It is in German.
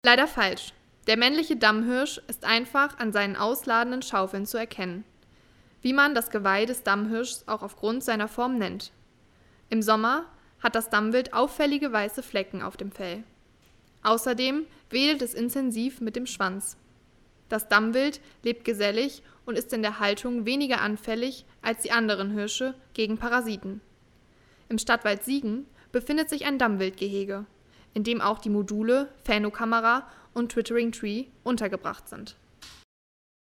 Leider falsch. Der männliche Dammhirsch ist einfach an seinen ausladenden Schaufeln zu erkennen, wie man das Geweih des Dammhirschs auch aufgrund seiner Form nennt. Im Sommer hat das Dammwild auffällige weiße Flecken auf dem Fell. Außerdem wedelt es intensiv mit dem Schwanz. Das Dammwild lebt gesellig und ist in der Haltung weniger anfällig als die anderen Hirsche gegen Parasiten. Im Stadtwald Siegen befindet sich ein Dammwildgehege, in dem auch die Module Phaenokamera und Twittering Tree untergebracht sind.